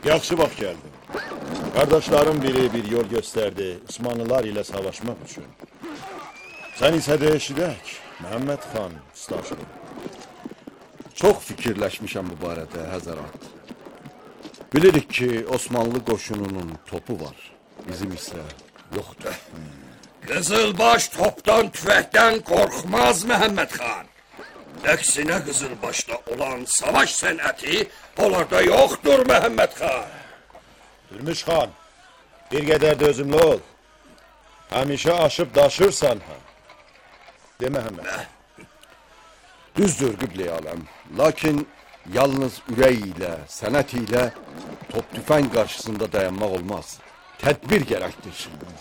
Yaxşı vaxt gəldi. Qardaşların biri bir yol gösterdi Osmanlılar ile savaşmak için. Sen ise de eşidək, Məhəmməd xan stajlı. Çox fikirləşmişəm bu barədə, Həzərat. Bilirik ki, Osmanlı qoşununun topu var. Bizim isə yoxdur. Qızılbaş topdan, tüfəkdən qorxmaz Məhəmməd xan. Əksinə Qızılbaşda olan savaş sənəti onlarda yoxdur Məhəmməd xan. Durmuş xan, bir qədər dözümlü ol. Həmişə aşıb daşırsan ha. De Məhəmməd. Düzdür Qibləyi aləm. Lakin yalnız ürək ilə, sənət ilə top tüfəng qarşısında dayanmaq olmaz. Tədbir gərəkdir.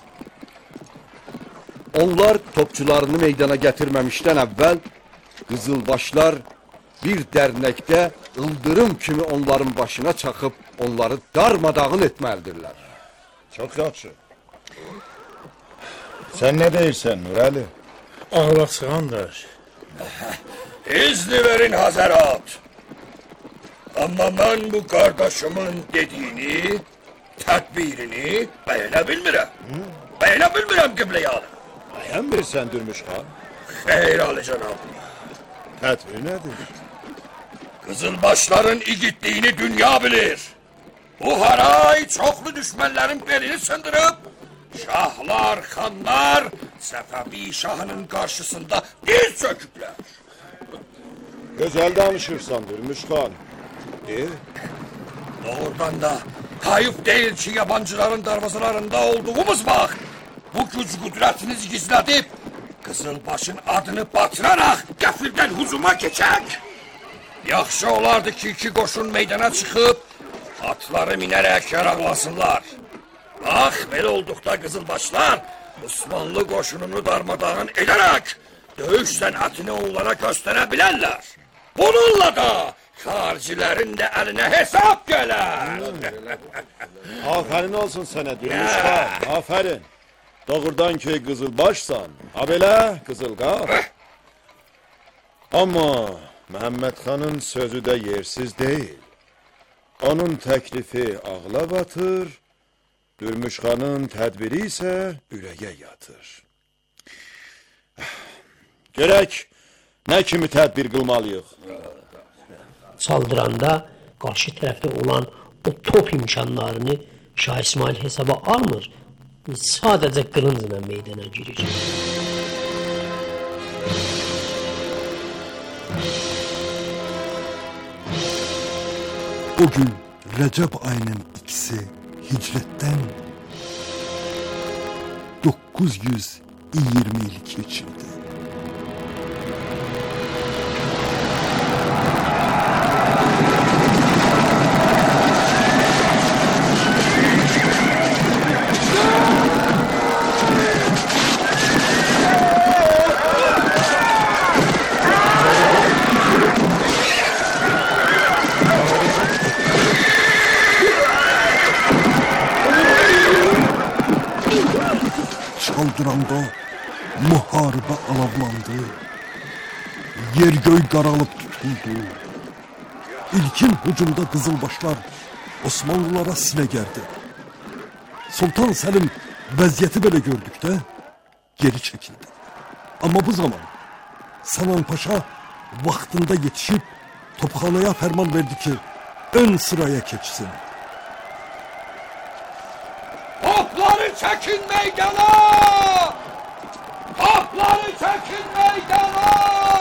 Onlar topçularını meydana gətirməmişdən əvvəl Qızılbaşlar bir dərnəkdə ıldırım kimi onların başına çaxıb onları darmadağın etməlidirlər. Çox yaxşı. Sen ne deyirsən Nurəli? Ağlasığandır. İzni verin Hazərat. Amma mən bu qardaşımın dediyini, tədbirini bəyənə bilmirəm. Bəyənə bilmirəm Qibləyi aləm. Bəyənmirsən Durmuş xan? Xeyr Ali cənab. Tədbir nedir? Qızılbaşların igidliyini dünya bilir. Bu haray çoxlu düşmənlərin belini sındırıb, şahlar, xanlar Səfəvi şahının qarşısında diz çöküblər. Gözəl danışırsan Durmuş xan. Doğrudan da kayıp değil ki yabancıların darvazalarında olduğumuz vaxt bu güc qüdrətinizi gizlədib Qızılbaşın adını batıraraq qəfildən hücuma keçək. Yaxşı olardı ki iki qoşun meydana çıxıb atları minərək yaraqlasınlar. Bax, belə olduqda Qızılbaşlar Osmanlı qoşununu darmadağın edərək döyüş sənətini onlara göstərə bilərlər. Bununla da xaricilərin də əlinə hesab gələr. Aferin olsun sənə Durmuş xan, aferin. Doğrudan ki Qızılbaşsan, ha belə Qızılqaf. Amma Məhəmməd xanın sözü də yersiz deyil. Onun təklifi ağla batır, Durmuş xanın tədbiri isə ürəyə yatır. Görək, nə kimi tədbir qılmalıyıq? Saldıranda qarşı tərəfdə olan o top imkanlarını Şah İsmail hesaba almır. Sadəcə qılıncla meydana girir. O gün Rəcəb ayının ikisi hicrətdən 920 il keçirdi. Çaldıranda müharibə alavlandı, yer göy qaralıb tutuldu. İlkin hücumda Qızılbaşlar Osmanlılara sinə gəldi. Sultan Səlim vəziyyəti belə gördükdə geri çəkildi. Amma bu zaman Sanan Paşa vaxtında yetişib topxanaya fərman verdi ki, ön sıraya keçsin. Topları çəkin meydana! Topları çəkin meydana!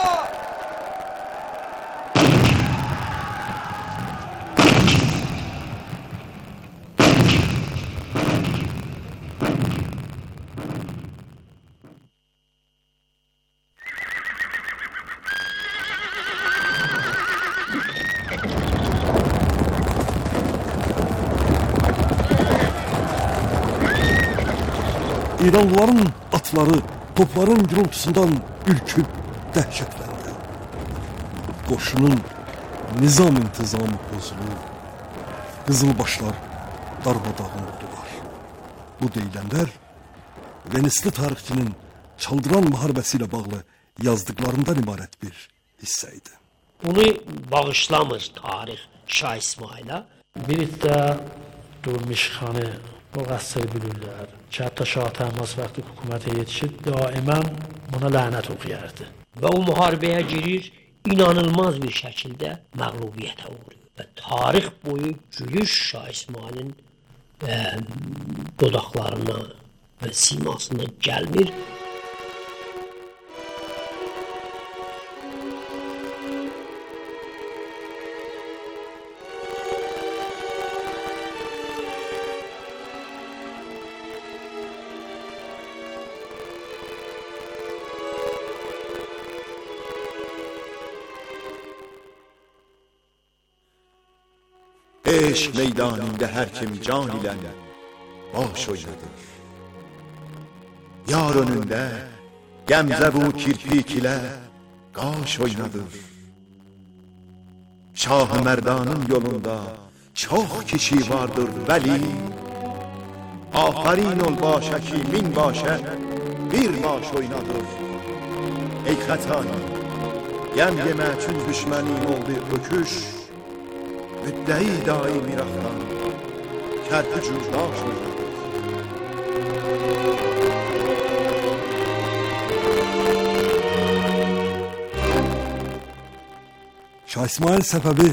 İranlıların atları topların gürültüsünden ürküp dəhşətləndi. Qoşunun nizam intizamı pozulur. Qızılbaşlar darmadağın oldular. Bu deyilənlər Venisli tarixçinin Çaldıran müharibəsi ilə bağlı yazdıqlarından ibarət bir hissə idi. Bunu bağışlamır tarix Şah İsmail'a. Birlikdə Durmuşxanı o qəssəri bilirlər. Ki, hətta Şah Təhmasp vaxtı hökumətə yetişib, daimən buna lənət oxuyardı. Və o müharibəyə girir, inanılmaz bir şəkildə məğlubiyyətə uğruyor. Və tarix boyu gülüş Şah İsmailin dodaqlarına və simasına gəlmir. Eşq meydanında hər kim can ilə baş oynadır. Yar önündə Gəmzə bu kirpik ilə qaş oynadır. Şah-ı Mərdanın yolunda çox kişi vardır vəli. Afərin ol başə ki min başə bir baş oynadır. Ey xətani, gəm yemə üçün düşmənin oldu öküş. Müddəi daim İraqdan kərpic daş oynadır. Şah İsmail Səfəvi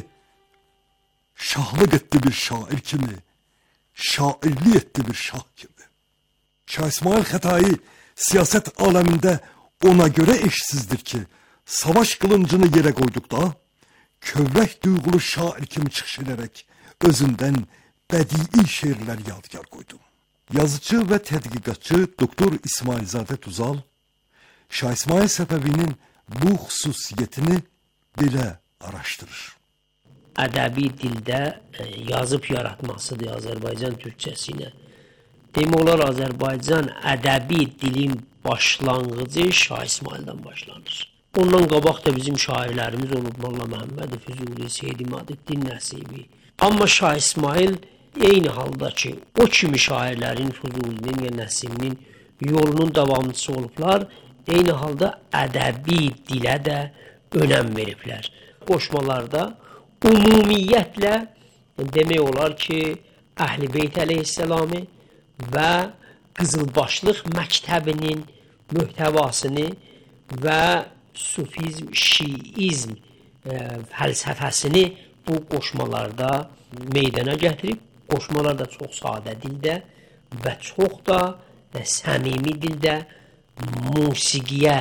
şahlıq etdi bir şair kimi, şairlik etdi bir şah kimi. Şah İsmail Xətai siyasət aləmində ona görə eşsizdir ki, savaş qılıncını yerə qoyduqda, kövrək duyğulu şair kimi çıxış edərək özündən bədii şeirlər yadigar qoydu. Yazıcı və tədqiqatçı Doktor İsmailzadə Tuzal, Şah İsmail Səfəvinin bu xüsusiyyətini belə araşdırır. Ədəbi dildə yazıb yaratmasıdır Azərbaycan türkçəsi ilə. Demək olar Azərbaycan ədəbi dilin başlanğıcı Şah İsmaildən başlanır. Ondan qabaq da bizim şairlərimiz olub Molla Məhəmməd Füzuli, Seyid İmadıddin Nəsibi. Amma Şah İsmail eyni halda ki, o kimi şairlərin Füzulinin ya Nəsiminin yolunun davamçısı olublar, eyni halda ədəbi dilə də önəm veriblər. Qoşmalarda ümumiyyətlə demək olar ki, Əhl-i Beyt əleyhisselamı və Qızılbaşlıq məktəbinin mühtəvasını və sufizm, şiizm fəlsəfəsini bu qoşmalarda meydana gətirib, qoşmalar da çox sadə dildə və çox da səmimi dildə musiqiyə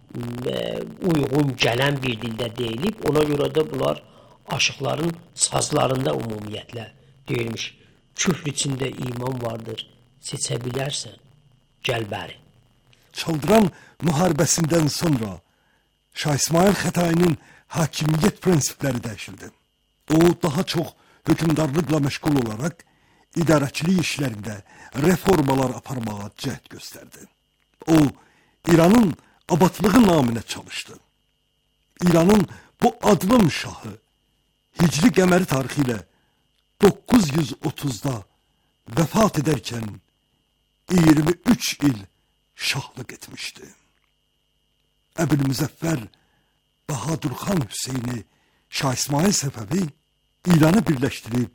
uyğun gələn bir dildə deyilib. Ona görə də bunlar aşıqların sazlarında ümumiyyətlə deyilmiş. Küfr içində iman vardır, seçə bilərsən, gəl bəri. Çaldıran müharibəsindən sonra Şah İsmail Xətainin hakimiyyət prinsipləri dəyişildi. O, daha çox hökümdarlıqla məşğul olaraq idarəçilik işlərində reformalar aparmağa cəhd göstərdi. O, İranın abadlığı naminə çalışdı. İranın bu adlım şahı Hicri qəməri tarixi ilə 930-da vəfat edərkən 23 il şahlıq etmişdi. Əbülmüzəffər Bahadurxan Hüseyni Şah İsmail Səfəvi İranı birləşdirib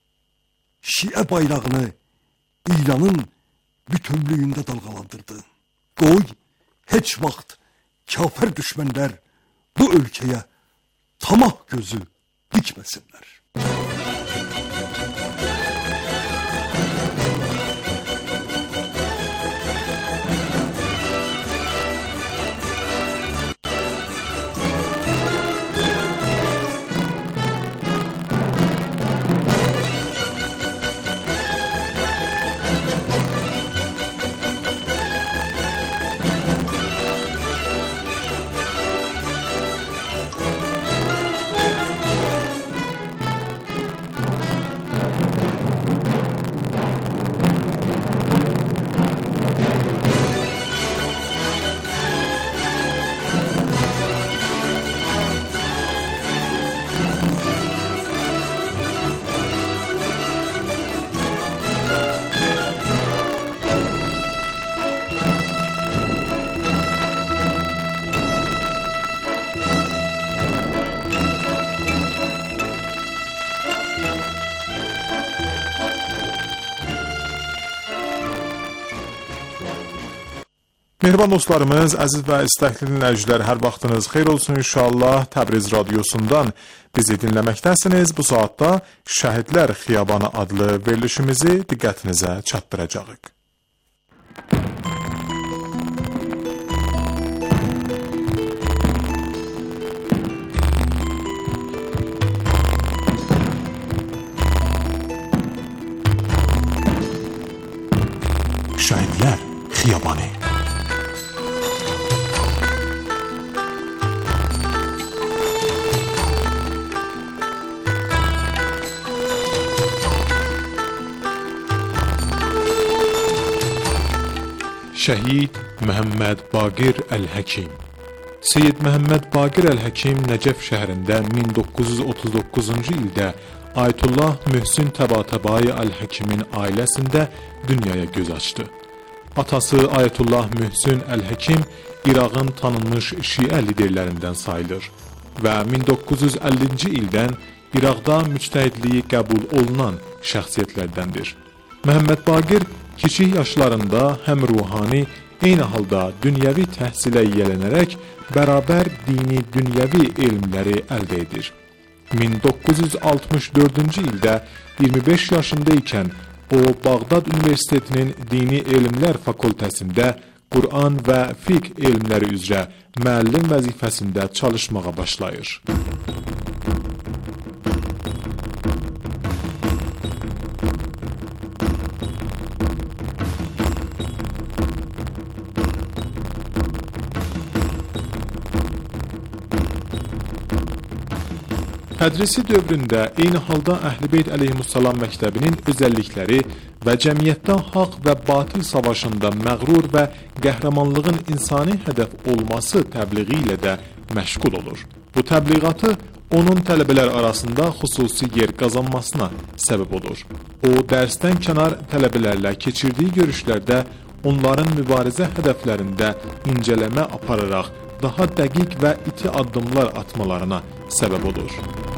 Şiə bayrağını İranın bütünlüyündə dalğalandırdı. Qoy, heç vaxt kafir düşmənlər bu ölkəyə tamah gözü dikməsinlər. Mehriban dostlarımız, əziz və istəkli dinləyicilər, hər vaxtınız xeyir olsun inşallah. Təbriz radiosundan bizi dinləməkdəsiniz. Bu saatda Şəhidlər Xiyabanı adlı verilişimizi diqqətinizə çatdıracağıq. Şəhidlər Xiyabanı. Şəhid Məhəmməd Baqir Əl-Həkim. Seyyid Məhəmməd Baqir Əl-Həkim Nəcəf şəhərində 1939-cu ildə Ayətullah Möhsün Təbatəbai Əl-Həkimin ailəsində dünyaya göz açdı. Atası Ayətullah Möhsün Əl-Həkim İraqın tanınmış Şiə liderlərindən sayılır və 1950-ci ildən İraqda müctəhidliyi qəbul olunan şəxsiyyətlərdəndir. Məhəmməd Baqir kiçik yaşlarında həm ruhani, eyni halda dünyəvi təhsilə yiyələnərək bərabər dini dünyəvi elmləri əldə edir. 1964-cü ildə 25 yaşında ikən o Bağdad Universitetinin Dini Elmlər Fakültəsində Quran və fiqh elmləri üzrə müəllim vəzifəsində çalışmağa başlayır. Tədrisi dövründə eyni halda Əhl-i-Beyt əleyhissalam məktəbinin özəllikləri və cəmiyyətdə haqq və batil savaşında məğrur və qəhrəmanlığın insani hədəf olması təbliği ilə də məşğul olur. Bu təbliğatı onun tələbələr arasında xüsusi yer qazanmasına səbəb olur. O, dərsdən kənar tələbələrlə keçirdiyi görüşlərdə onların mübarizə hədəflərində incələmə apararaq daha dəqiq və iti addımlar atmalarına səbəb olur.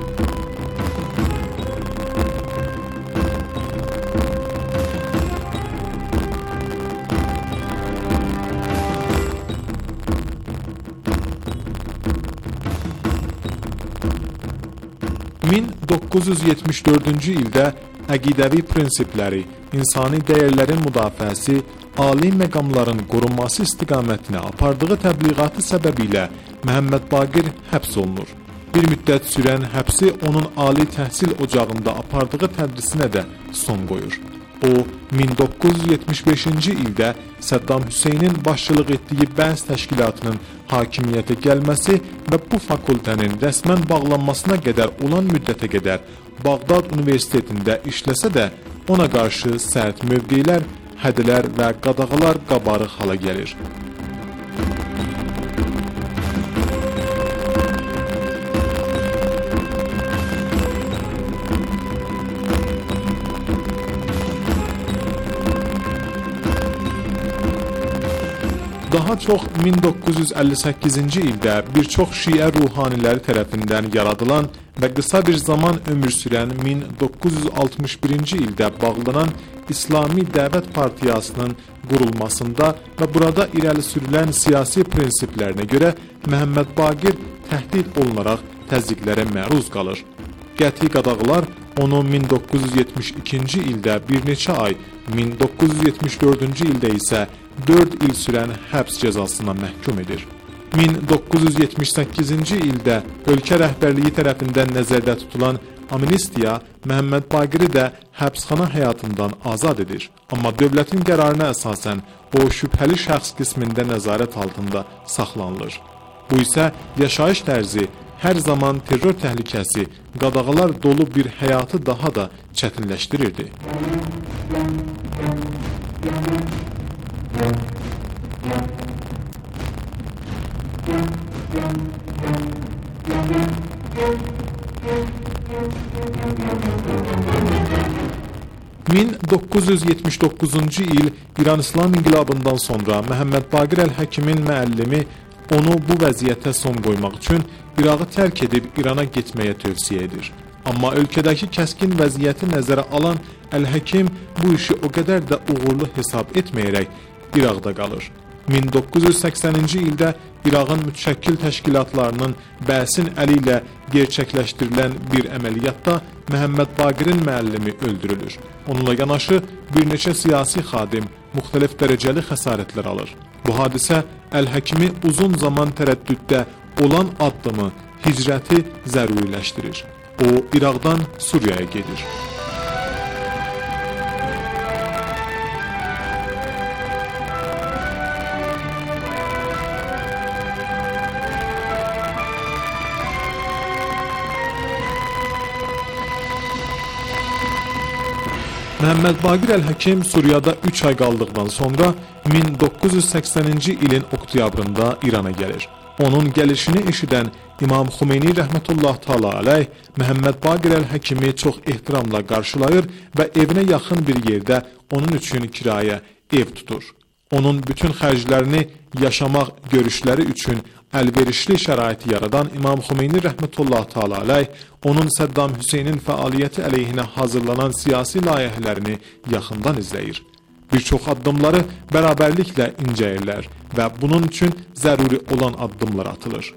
...1974-cü ildə əqidəvi prinsipləri, insani dəyərlərin müdafiəsi, ali məqamların qorunması istiqamətinə apardığı təbliğatı səbəbilə Məhəmməd Baqir həbs olunur. Bir müddət sürən həbsi onun ali təhsil ocağında apardığı tədrisinə də son qoyur. O, 1975-ci ildə Səddam Hüseynin başçılıq etdiyi bəs təşkilatının hakimiyyətə gəlməsi və bu fakültənin rəsmən bağlanmasına qədər olan müddətə qədər Bağdad Universitetində işləsə də ona qarşı sərt mövqelər, hədələr və qadağalar qabarıq hala gəlir. Daha çox 1958-ci ildə bir çox şiə ruhaniləri tərəfindən yaradılan və qısa bir zaman ömür sürən 1961-ci ildə bağlanan İslami Dəvət Partiyasının qurulmasında və burada irəli sürülən siyasi prinsiplərinə görə Məhəmməd Baqir təhdid olunaraq təzyiqlərə məruz qalır. Qəti qadağalar onu 1972-ci ildə bir neçə ay, 1974-cü ildə isə 4 il sürən həbs cəzasına məhkum edir. 1978-ci ildə ölkə rəhbərliyi tərəfindən nəzərdə tutulan amnistiya Məhəmməd Baqiri də həbsxana həyatından azad edir. Amma dövlətin qərarına əsasən o şübhəli şəxs qismində nəzarət altında saxlanılır. Bu isə yaşayış tərzi, hər zaman terror təhlükəsi, qadağalar dolu bir həyatı daha da çətinləşdirirdi. ...1979-cu il İran İslam İnqilabından sonra Məhəmməd Baqir Əl-Həkimin müəllimi onu bu vəziyyətə son qoymaq üçün İrağı tərk edib İrana getməyə tövsiyə edir. Amma ölkədəki kəskin vəziyyəti nəzərə alan Əl-Həkim bu işi o qədər də uğurlu hesab etməyərək İraqda qalır. 1980-ci ildə İraqın mütəşəkkil təşkilatlarının Bəsin əli ilə gerçəkləşdirilən bir əməliyyatda Məhəmməd Baqirin müəllimi öldürülür. Onunla yanaşı bir neçə siyasi xadim müxtəlif dərəcəli xəsarətlər alır. Bu hadisə Əl-Həkimi uzun zaman tərəddüddə olan addımı, hicrəti zəruriləşdirir. O, İraqdan Suriyaya gedir. Məhəmməd Baqir Əl-Həkim Suriyada 3 ay qaldıqdan sonra 1980-ci ilin oktyabrında İrana gəlir. Onun gəlişini eşidən İmam Xumeyni rəhmətullah təala aleyh Məhəmməd Baqir Əl-Həkimi çox ehtiramla qarşılayır və evinə yaxın bir yerdə onun üçün kirayə ev tutur. Onun bütün xərclərini yaşamaq görüşləri üçün əlverişli şəraiti yaradan İmam Xumeyni rəhmətullah təala aleyh onun Səddam Hüseynin fəaliyyəti əleyhinə hazırlanan siyasi layihələrini yaxından izləyir. Bir çox addımları bərabərliklə incələyirlər və bunun üçün zəruri olan addımlar atılır.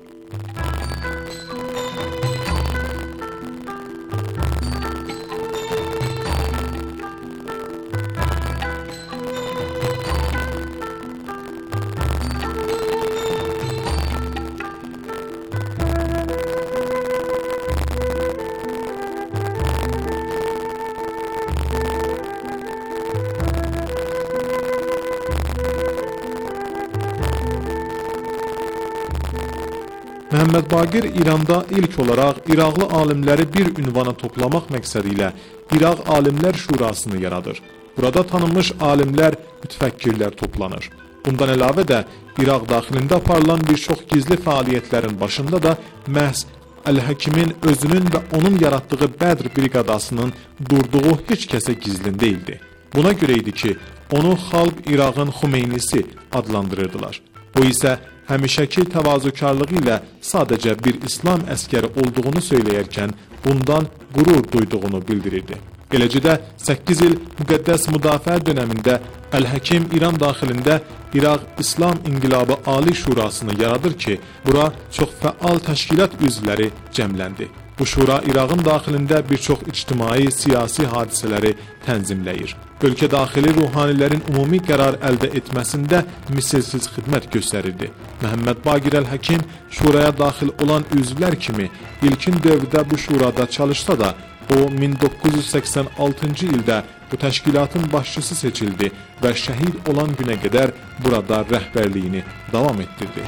Məhəmməd Baqir İranda ilk olaraq İraqlı alimləri bir ünvana toplamaq məqsədi ilə İraq Alimlər Şurasını yaradır. Burada tanınmış alimlər, mütəfəkkirlər toplanır. Bundan əlavə də İraq daxilində aparılan bir çox gizli fəaliyyətlərin başında da məhz Əl-Həkimin özünün və onun yaratdığı Bədr briqadasının durduğu heç kəsə gizlin deyildi. Buna görə idi ki, onu xalq İraqın Xumeynisi adlandırırdılar. O isə həmişəki təvazökarlığı ilə sadəcə bir İslam əskəri olduğunu söyləyərkən bundan qürur duyduğunu bildirirdi. Eləcə də 8 il müqəddəs müdafiə dönəmində Əl-Həkim İran daxilində İraq İslam İnqilabı Ali Şurasını yaradır ki, bura çox fəal təşkilat üzvləri cəmləndi. Bu şura İraqın daxilində bir çox ictimai, siyasi hadisələri tənzimləyir. Ölkə daxili ruhanilərin ümumi qərar əldə etməsində misilsiz xidmət göstərirdi. Məhəmməd Baqir Əl-Həkim şuraya daxil olan üzvlər kimi ilkin dövrdə bu şurada çalışsa da, o 1986-cı ildə bu təşkilatın başçısı seçildi və şəhid olan günə qədər burada rəhbərliyini davam etdirdi.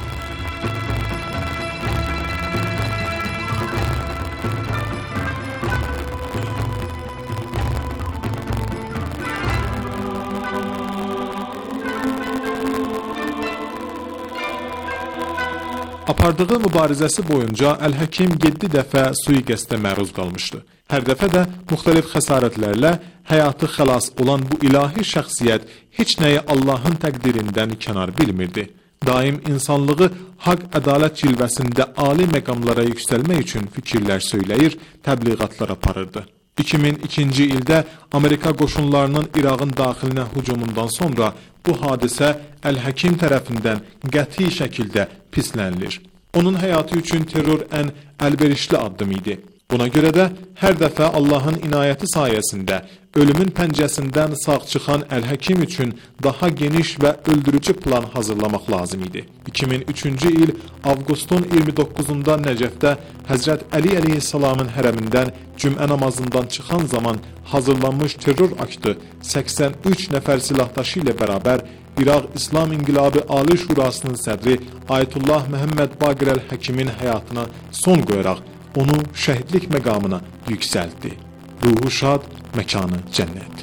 Apardığı mübarizəsi boyunca Əl-Həkim 7 dəfə sui-qəsdə məruz qalmışdı. Hər dəfə də müxtəlif xəsarətlərlə həyatı xilas olan bu ilahi şəxsiyyət heç nəyi Allahın təqdirindən kənar bilmirdi. Daim insanlığı haqq ədalət cilvəsində ali məqamlara yüksəlmək üçün fikirlər söyləyir, təbliğatlar aparırdı. 2002-ci ildə Amerika qoşunlarının İraqın daxilinə hücumundan sonra bu hadisə Əl-Həkim tərəfindən qəti şəkildə pislənilir. Onun həyatı üçün terror ən əlverişli addım idi. Buna görə də hər dəfə Allahın inayəti sayəsində ölümün pəncəsindən sağ çıxan Əl-Həkim üçün daha geniş və öldürücü plan hazırlamaq lazım idi. 2003-cü il avqustun 29-da Nəcəfdə Həzrət Əli əleyhissalamın hərəmindən cümə namazından çıxan zaman hazırlanmış terror aktı 83 nəfər silahdaşı ilə bərabər İraq İslam İnqilabı Ali Şurasının sədri Ayətullah Məhəmməd Baqir Əl-Həkimin həyatına son qoyaraq onu şəhidlik məqamına yüksəltdi. Ruhu şad, məkanı cənnət.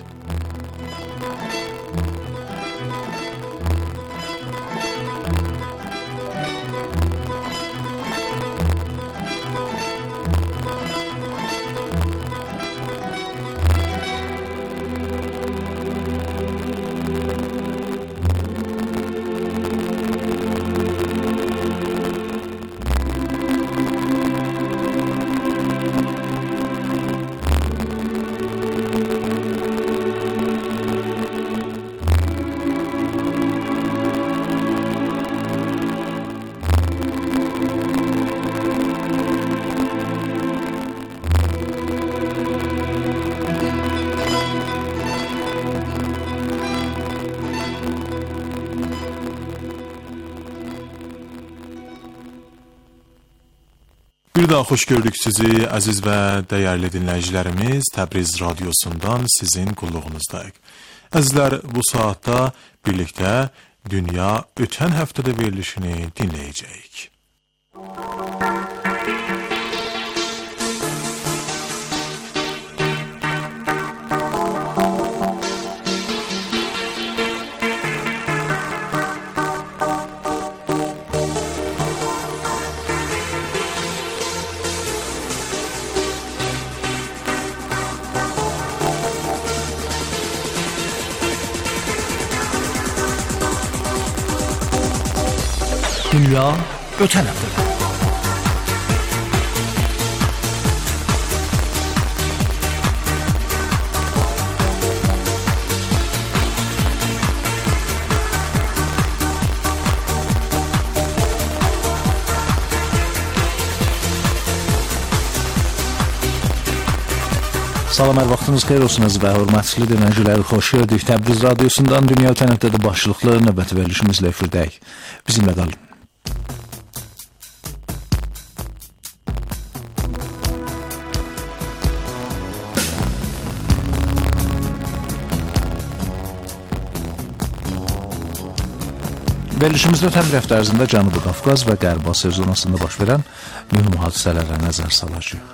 Bir daha xoş gördük sizi, əziz və dəyərli dinləyicilərimiz. Təbriz radiosundan sizin qulluğunuzdayıq. Əzizlər, bu saatda birlikdə Dünya ötən həftədə verilişini dinləyəcəyik. Dünya ötən həftədə. Salam, hər vaxtınız xeyir olsun əziz və hörmətli dinləyicilər. Xoş gördük. Təbriz radiosundan Dünya ötən həftədə başlıqlı növbəti verilişimizlə efirdəyik. Bizimlə qalın. Verilişimizdə ötən bir həftə ərzində Cənubi Qafqaz və Qərbi Asiya zonasında baş verən mühüm hadisələrə nəzər salacağıq.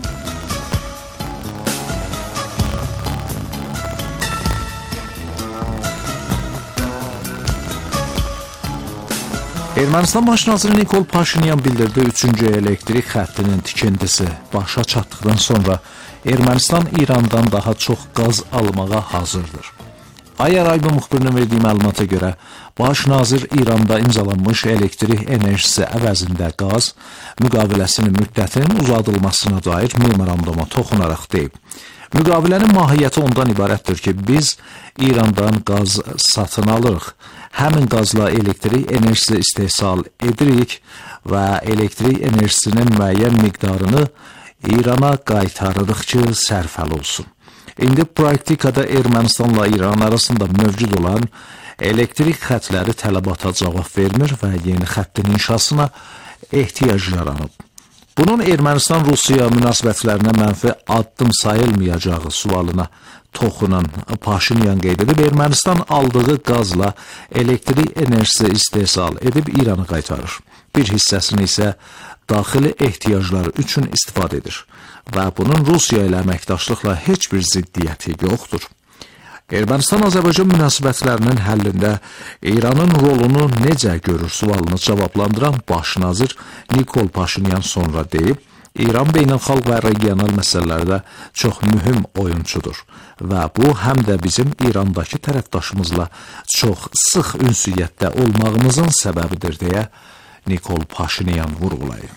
Ermənistan baş naziri Nikol Paşinyan bildirdi, 3-cü elektrik xəttinin tikintisi başa çatdıqdan sonra Ermənistan İrandan daha çox qaz almağa hazırdır. Ayarayba müxbirinin verdiyi məlumata görə, baş nazir İranda imzalanmış elektrik enerjisi əvəzində qaz müqaviləsinin müddətinin uzadılmasına dair memoranduma toxunaraq deyib. Müqavilənin mahiyyəti ondan ibarətdir ki, biz İrandan qaz satın alırıq, həmin qazla elektrik enerjisi istehsal edirik və elektrik enerjisinin müəyyən miqdarını İrana qaytarırıq ki, sərfəli olsun. İndi praktikada Ermənistanla İran arasında mövcud olan elektrik xətləri tələbata cavab vermir və yeni xəttin inşasına ehtiyac yaranıb. Bunun Ermənistan-Rusiya münasibətlərinə mənfi addım sayılmayacağı sualına toxunan Paşinyan qeyd edib, Ermənistan aldığı qazla elektrik enerjisi istehsal edib İranı qaytarır. Bir hissəsini isə daxili ehtiyacları üçün istifadə edir və bunun Rusiya ilə əməkdaşlıqla heç bir ziddiyyəti yoxdur. Ermənistan-Azərbaycan münasibətlərinin həllində İranın rolunu necə görür sualını cavablandıran baş nazir Nikol Paşinyan sonra deyib, İran beynəlxalq və regional məsələlərdə çox mühüm oyunçudur və bu həm də bizim İrandakı tərəfdaşımızla çox sıx ünsiyyətdə olmağımızın səbəbidir deyə Nikol Paşinyan vurğulayıb.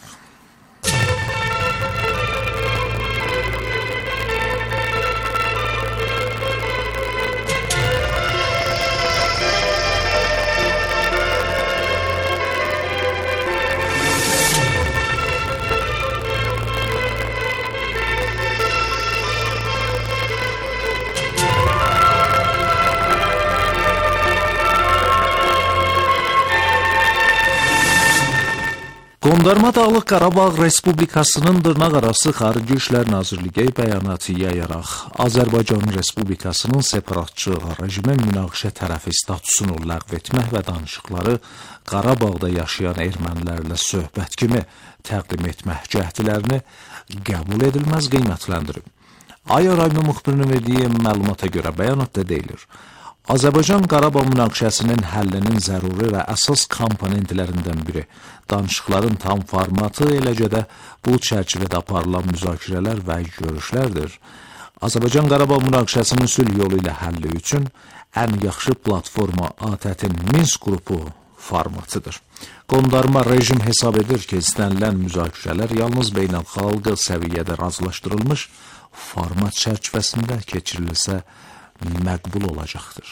Qondarma Dağlıq Qarabağ Respublikasının dırnaqarası Xarici İşlər Nazirliyi bəyanatı yayaraq Azərbaycan Respublikasının separatçı rejimin münaqişə tərəfi statusunu ləğv etmək və danışıqları Qarabağda yaşayan ermənilərlə söhbət kimi təqdim etmək cəhdilərini qəbul edilməz qiymətləndirib. Ayarayma müxbirinin verdiyi məlumata görə bəyanatda deyilir, Azərbaycan Qarabağ münaqişəsinin həllinin zəruri və əsas komponentlərindən biri danışıqların tam formatı, eləcə də bu çərçivədə aparılan müzakirələr və görüşlərdir. Azərbaycan Qarabağ münaqişəsinin sülh yolu ilə həlli üçün ən yaxşı platforma ATƏT-in Minsk qrupu formatıdır. Qondarma rejim hesab edir ki, istənilən müzakirələr yalnız beynəlxalq səviyyədə razılaşdırılmış format çərçivəsində keçirilsə məqbul olacaqdır.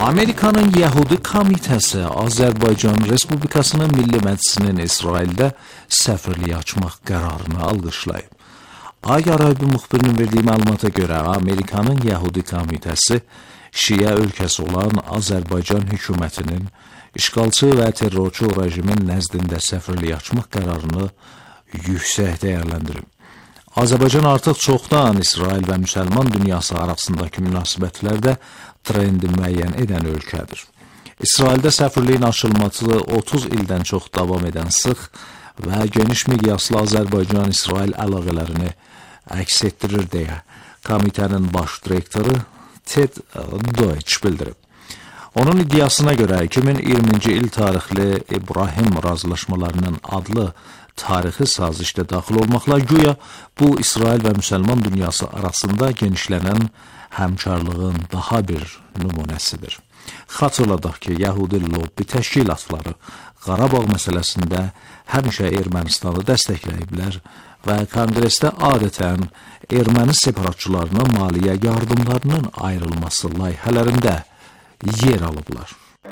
Amerikanın Yəhudi Komitəsi Azərbaycan Respublikasının Milli Məclisinin İsraildə səfirliyi açmaq qərarını alqışlayıb. Ay Arabı müxbirinin verdiyi məlumata görə Amerikanın Yəhudi Komitəsi Şiə ölkəsi olan Azərbaycan hökumətinin işğalçı və terrorçu rejimin nəzdində səfirliyi açmaq qərarını yüksək dəyərləndirib. Azərbaycan artıq çoxdan İsrail və müsəlman dünyası arasındakı münasibətlərdə trendi müəyyən edən ölkədir. İsraildə səfirliyin açılması 30 ildən çox davam edən sıx və geniş miqyaslı Azərbaycan-İsrail əlaqələrini əks etdirir deyə komitənin baş direktoru Ted Deutsch bildirib. Onun iddiasına görə 2020-ci il tarixli İbrahim razılaşmalarının adlı tarixi sazişdə daxil olmaqla güya bu İsrail və müsəlman dünyası arasında genişlənən həmkarlığın daha bir nümunəsidir. Xatırladaq ki, Yəhudi lobbi təşkilatları Qarabağ məsələsində həmişə Ermənistanı dəstəkləyiblər və konqresdə adətən erməni separatçılarına maliyyə yardımlarının ayrılması layihələrində yer alıblar.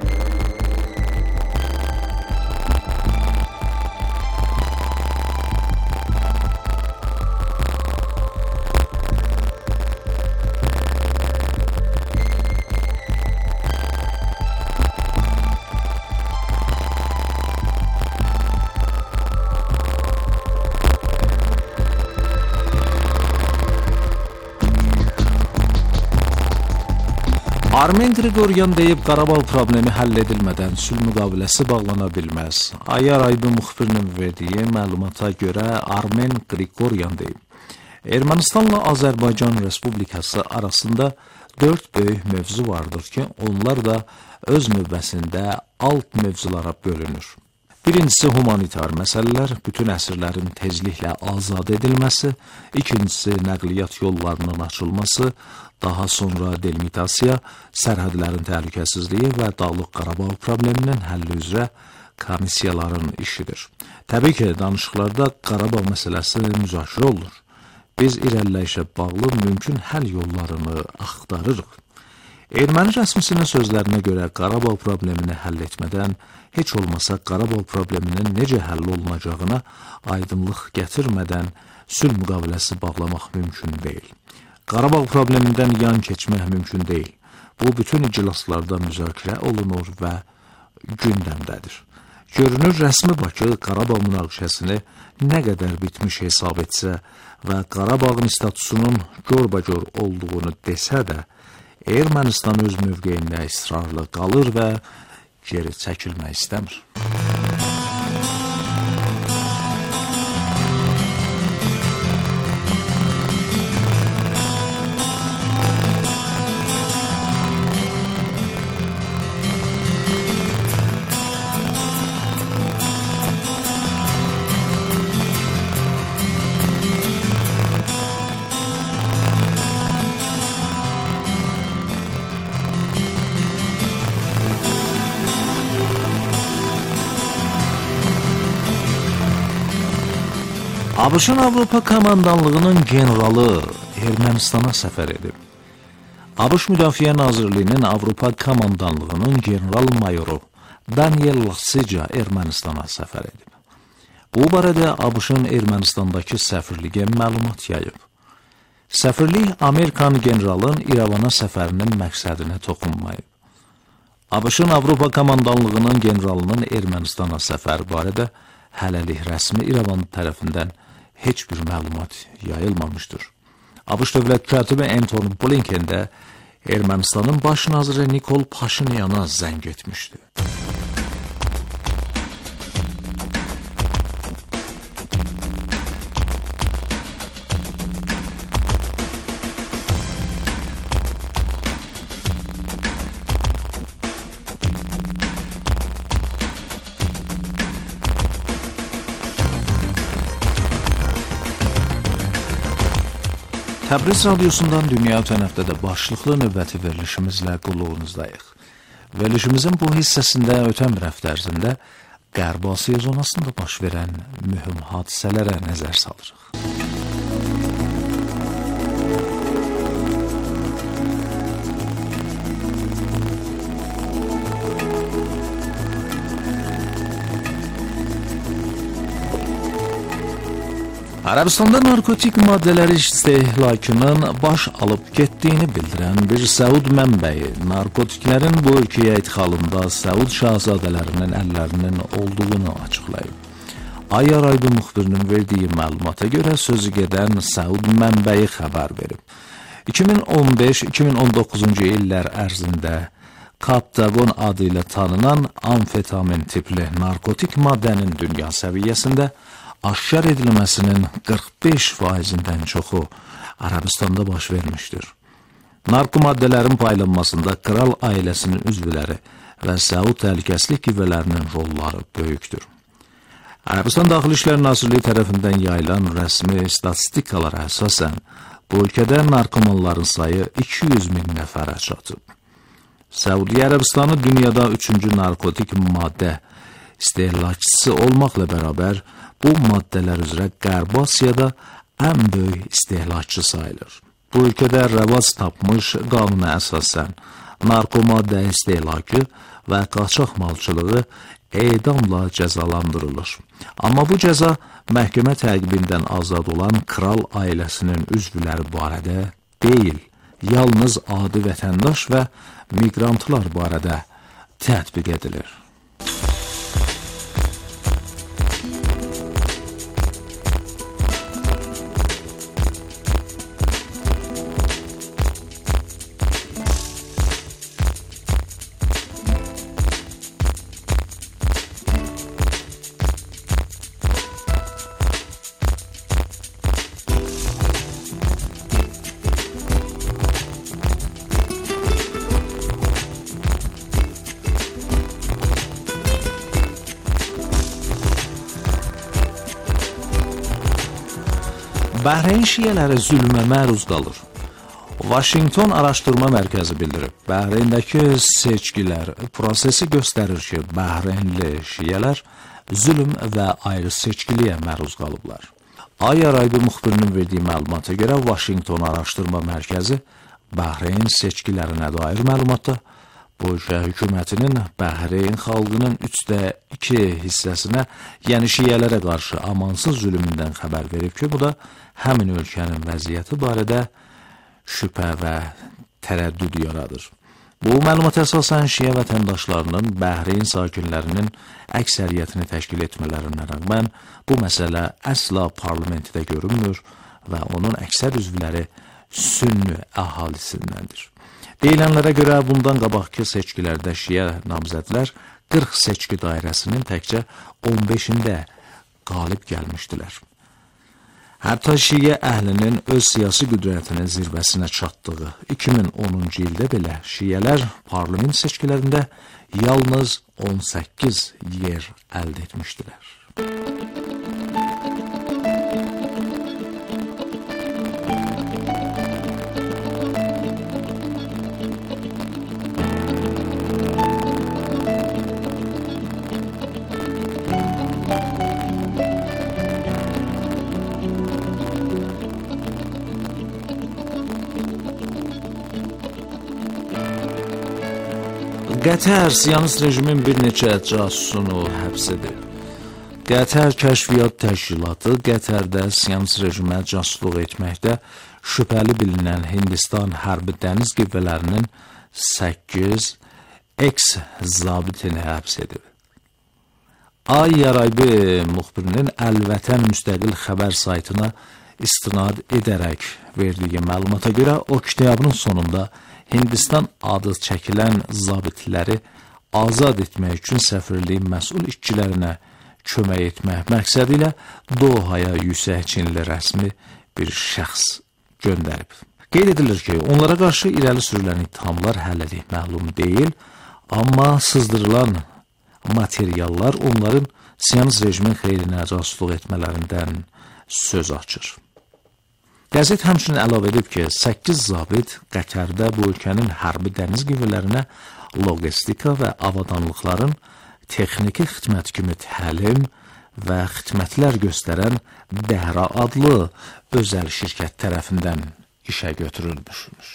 Armen Qriqoryan deyib Qarabağ problemi həll edilmədən sülh müqaviləsi bağlana bilməz. Ayar Aybi müxbirinin verdiyi məlumata görə Armen Qriqoryan deyib. Ermənistanla Azərbaycan Respublikası arasında 4 böyük mövzu vardır ki, onlar da öz növbəsində alt mövzulara bölünür. Birincisi humanitar məsələlər, bütün əsirlərin tezliklə azad edilməsi, ikincisi nəqliyyat yollarının açılması, daha sonra delimitasiya, sərhədlərin təhlükəsizliyi və Dağlıq Qarabağ probleminin həlli üzrə komissiyaların işidir. Təbii ki, danışıqlarda Qarabağ məsələsi müzakirə olunur. Biz irəliləyişə bağlı mümkün həll yollarını axtarırıq. Erməni rəsmisinin sözlərinə görə Qarabağ problemini həll etmədən heç olmasa Qarabağ probleminin necə həll olunacağına aydınlıq gətirmədən sülh müqaviləsi bağlamaq mümkün deyil. Qarabağ problemindən yan keçmək mümkün deyil. Bu, bütün iclaslarda müzakirə olunur və gündəmdədir. Görünür, rəsmi Bakı Qarabağ münaqişəsini nə qədər bitmiş hesab etsə və Qarabağın statusunun görbəcör olduğunu desə də, Ermənistan öz mövqeyində israrlı qalır və geri çəkilmək istəmir. ABŞ-ın Avropa komandanlığının generalı Ermənistana səfər edib. ABŞ Müdafiə Nazirliyinin Avropa komandanlığının general-mayoru Daniel Lassica Ermənistana səfər edib. Bu barədə ABŞ-ın Ermənistandakı səfirliyə məlumat yayıb. Səfirlik Amerikan generalın İrəvana səfərinin məqsədinə toxunmayıb. ABŞ-ın Avropa komandanlığının generalının Ermənistana səfəri barədə hələlik rəsmi İrəvan tərəfindən heç bir məlumat yayılmamışdır. ABŞ dövlət katibi Antony Blinken də Ermənistanın baş naziri Nikol Paşinyana zəng etmişdi. Təbriz radiosundan dünya ötən həftədə başlıqlı növbəti verilişimizlə qulluğunuzdayıq. Verilişimizin bu hissəsində ötən bir həftə ərzində Qərb Asiya zonasında baş verən mühüm hadisələrə nəzər salırıq. Ərəbistanda narkotik maddələri istehlakının baş alıb getdiyini bildirən bir Səud mənbəyi narkotiklərin bu ölkəyə idxalında Səud şahzadələrinin əllərinin olduğunu açıqlayıb. Ay Araybi müxbirinin verdiyi məlumata görə sözü gedən Səud mənbəyi xəbər verib. 2015-2019-cu illər ərzində Kaptagon adı ilə tanınan amfetamin tipli narkotik maddənin dünya səviyyəsində aşkar edilməsinin 45%-dən çoxu Ərəbistanda baş vermişdir. Narkomaddələrin paylanmasında kral ailəsinin üzvləri və Səud təhlükəsizlik qüvvələrinin rolları böyükdür. Ərəbistan Daxili İşlər Nazirliyi tərəfindən yayılan rəsmi statistikalara əsasən, bu ölkədə narkomanların sayı 200 min nəfərə çatıb. Səudiyyə Ərəbistanı dünyada 3-cü narkotik maddə istehlakçısı olmaqla bərabər, bu maddələr üzrə Qərb Asiyada ən böyük istehlakçı sayılır. Bu ölkədə rəvac tapmış qanuna əsasən narkomaddə istehlakı və qaçaq malçılığı edamla cəzalandırılır. Amma bu cəza məhkəmə təqibindən azad olan kral ailəsinin üzvləri barədə deyil, yalnız adi vətəndaş və miqrantlar barədə tətbiq edilir. Bəhreyn şiyələri zülmə məruz qalır. Washington Araşdırma Mərkəzi bildirib, Bəhreyndəki seçkilər prosesi göstərir ki, Bəhreynli şiyələr zülm və ayrı seçkiliyə məruz qalıblar. Ay Araybi müxbirinin verdiyi məlumata görə Washington Araşdırma Mərkəzi Bəhreyn seçkilərinə dair məlumatda bu ölkə hökumətinin Bəhreyn xalqının 2/3 hissəsinə, yəni şiyələrə qarşı amansız zülmündən xəbər verib ki, bu da həmin ölkənin vəziyyəti barədə şübhə və tərəddüd yaradır. Bu məlumata əsasən şiə vətəndaşlarının Bəhreyn sakinlərinin əksəriyyətini təşkil etmələrinə rəğmən bu məsələ əsla parlamentdə görünmür və onun əksər üzvləri sünni əhalisindəndir. Deyilənlərə görə bundan qabaqki seçkilərdə şiə namizədlər 40 seçki dairəsinin təkcə 15-də qalib gəlmişdilər. Hətta şiə əhlinin öz siyasi qüdrətinin zirvəsinə çatdığı 2010-cu ildə belə şiələr parlament seçkilərində yalnız 18 yer əldə etmişdilər. Qətər Siyonist rejimin bir neçə casusunu həbs edib. Qətər Kəşfiyyat Təşkilatı Qətərdə Siyonist rejimə casusluq etməkdə şübhəli bilinən Hindistan hərbi dəniz qüvvələrinin 8 ex-zabitini həbs edib. Ay Araybi müxbirinin Əl-Vətən müstəqil xəbər saytına istinad edərək verdiyi məlumata görə oktyabrın sonunda Hindistan adı çəkilən zabitləri azad etmək üçün səfirliyin məsul işçilərinə kömək etmək məqsədi ilə Dohaya yüksək çinli rəsmi bir şəxs göndərib. Qeyd edilir ki, onlara qarşı irəli sürülən ittihamlar hələlik məlum deyil, amma sızdırılan materiallar onların Siyonist rejimin xeyrinə casusluq etmələrindən söz açır. Qəzet həmçinin əlavə edib ki, 8 zabit Qətərdə bu ölkənin hərbi dəniz qüvvələrinə logistika və avadanlıqların texniki xidmət kimi təlim və xidmətlər göstərən Dəhra adlı özəl şirkət tərəfindən işə götürülmüşmüş.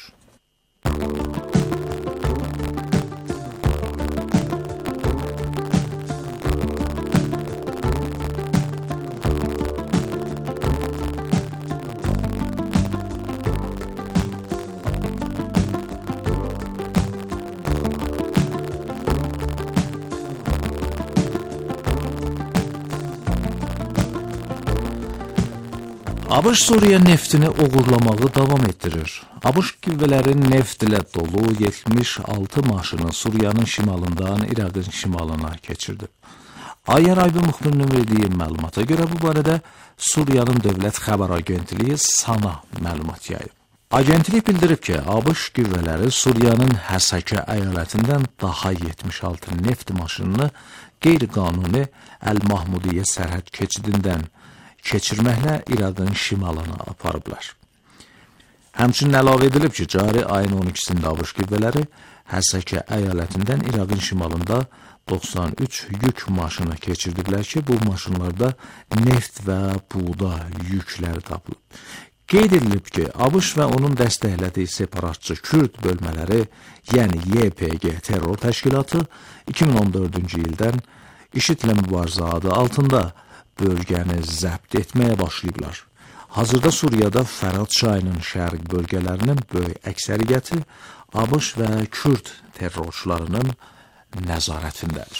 ABŞ Suriya neftini oğurlamağı davam etdirir. ABŞ qüvvələri neft ilə dolu 76 maşını Suriyanın şimalından İraqın şimalına keçirdi. Ayaraybi müxbirinin verdiyi məlumata görə bu barədə Suriyanın dövlət xəbər agentliyi SANA məlumat yayıb. Agentlik bildirib ki, ABŞ qüvvələri Suriyanın Həsəkə əyalətindən daha 76 neft maşınını qeyri-qanuni Əl-Mahmudiyyə sərhəd keçidindən keçirməklə İraqın şimalına aparıblar. Həmçinin əlavə edilib ki, cari ayın 12-sində ABŞ qüvvələri Həsəkə əyalətindən İraqın şimalında 93 yük maşını keçirdiblər ki, bu maşınlarda neft və buğda yüklər tapılıb. Qeyd edilib ki, ABŞ və onun dəstəklədiyi separatçı Kürd bölmələri, yəni YPG terror təşkilatı 2014-cü ildən IŞİD-lə mübarizə adı altında bölgəni zəbt etməyə başlayıblar. Hazırda Suriyada Fərat çayının şərq bölgələrinin böyük əksəriyyəti ABŞ və Kürd terrorçularının nəzarətindədir.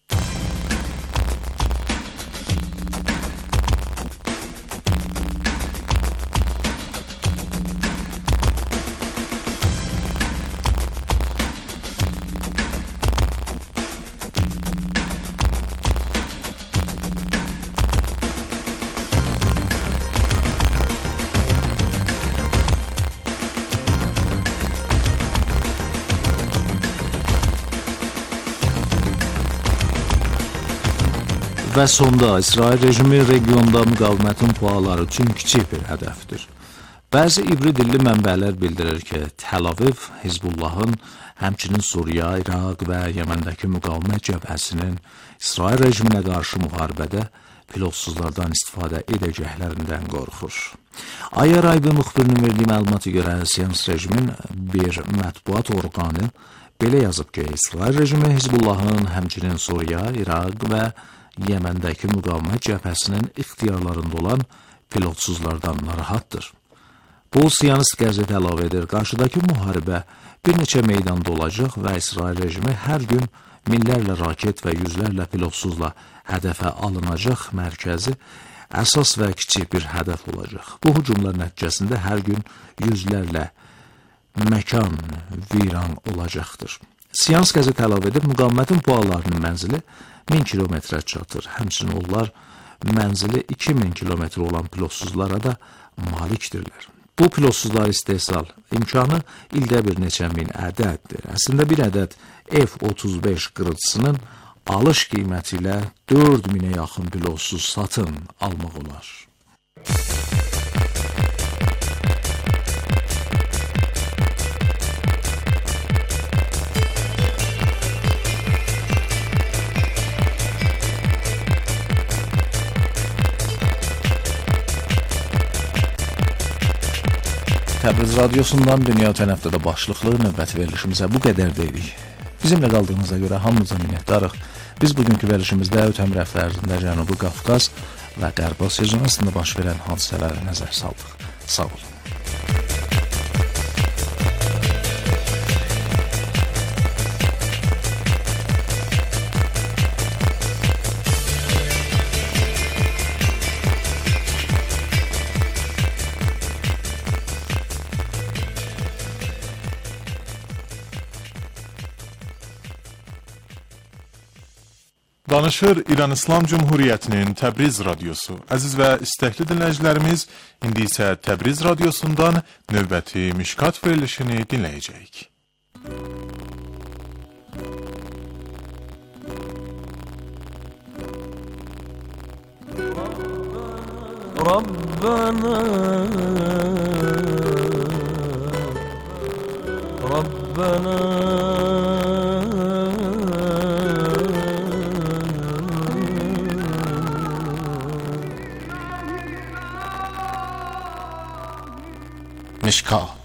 Və sonda İsrail rejimi regionda müqavimətin pualları üçün kiçik bir hədəfdir. Bəzi ibri dilli mənbələr bildirir ki, Təl-Aviv Hizbullahın, həmçinin Suriya, İraq və Yəməndəki müqavimət cəbhəsinin İsrail rejiminə qarşı müharibədə pilotsuzlardan istifadə edəcəklərindən qorxur. Ayaraybi müxbirinin verdiyi məlumata görə Siyonist rejimin bir mətbuat orqanı belə yazıb ki, İsrail rejimi Hizbullahın, həmçinin Suriya, İraq və Yəməndəki müqavimət cəbhəsinin ixtiyarlarında olan pilotsuzlardan narahatdır. Bu, Siyonist qəzeti əlavə edir, qarşıdakı müharibə bir neçə meydanda olacaq və İsrail rejimi hər gün minlərlə raket və yüzlərlə pilotsuzla hədəfə alınacaq mərkəzi əsas və kiçik bir hədəf olacaq. Bu hücumlar nəticəsində hər gün yüzlərlə məkan viran olacaqdır. Siyonist qəzeti əlavə edir, müqavimətin puallarının mənzili 1000 kilometrə çatır. Həmçinin onlar mənzili 2000 kilometr olan pilotsuzlara da malikdirlər. Bu pilotsuzlar istehsal imkanı ildə bir neçə min ədəddir. Əslində bir ədəd F-35 qırıcısının alış qiyməti ilə 4000-ə yaxın pilotsuz satın almaq olar. Təbriz Radyosundan Dünya Ötən Həftədə başlıqlı növbəti verilişimizə bu qədər deyirik. Bizimlə qaldığınıza görə hamınıza minnətdarıq. Biz bugünkü verilişimizdə ötən bir həftə ərzində Cənubi Qafqaz və Qərb Asiya regionunda baş verən hadisələrə nəzər saldıq. Sağ olun. Danışır İran İslam Cumhuriyyətinin Təbriz Radyosu. Əziz və istəkli dinləyicilərimiz, indi isə Təbriz Radyosundan növbəti Mişkat verilişini dinləyəcəyik. Rabbana Mişkat.